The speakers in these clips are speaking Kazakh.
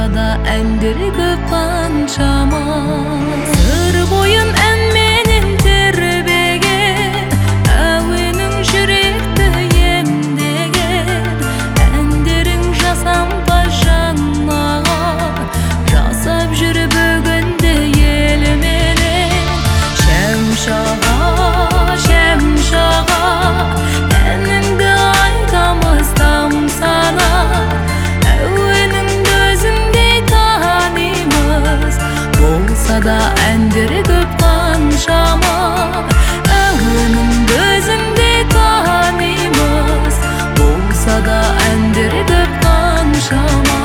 da әндері көп қаншама. Сыр бойын ән менен тербеген, әуенің жүректі емдеген, әндерің жасампаз жаннаған, жасап жүр бүгінде елменен. Шәмшаға, шәмшаға, әніңді айтамыз тамсана, әуеніңді өзіңдей танимыз, болса да әндері көп қаншама. Әуеніңді өзіңдей танимыз, болса да әндері көп қаншама.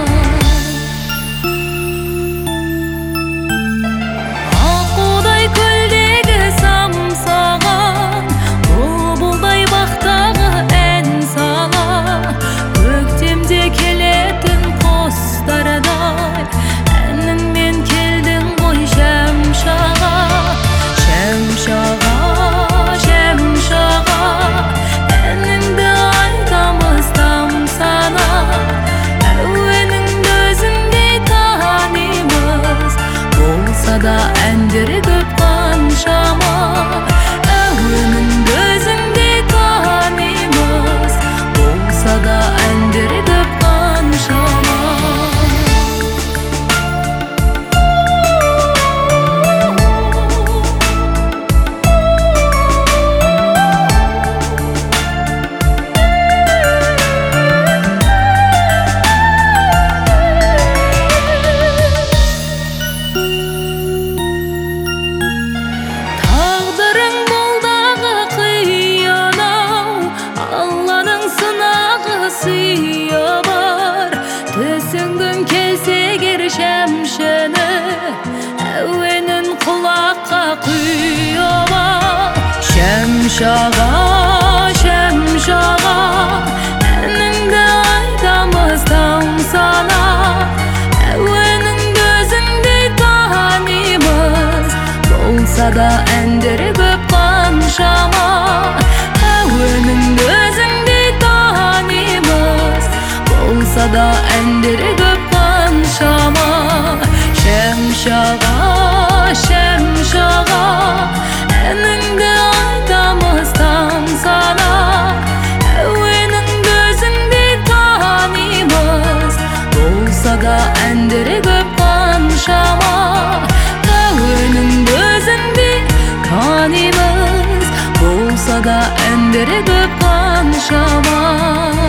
Аққудай көлдегі самсаған, бұлбұлдай бақтағы ән сала, көктемде келетін құстардай, әніңмен келдің ғой шәмшаға. Шәмшаға, шәмшаға, әніңді айтамыз тамсана, әуеніңді өзіңдей танимыз, болса да әндері көп қаншама. Әуеніңді өзіңдей танимыз, болса да әндері көп қаншама. Тағдырың болдағы қиын-ау, Алланың сынағы сыйы бар. Түсінгің келсе егер шәмшіні, әуенін құлаққа құйып ал. Шәмшаға, шәмшаға, әніңді айтамыз тамсана, әуеніңді өзіңдей танимыз, болса да әндері көп қаншама. Әуеніңді өзіңдей танимыз, болса да әндері көп қаншама. Шәмшаға, шәмшаға, әніңді айтамыз тамсана, әуеніңді өзіңдей танимыз, болса да әндері көп қаншама. Әуеніңді өзіңдей танимыз, болса да әндері көп қаншама.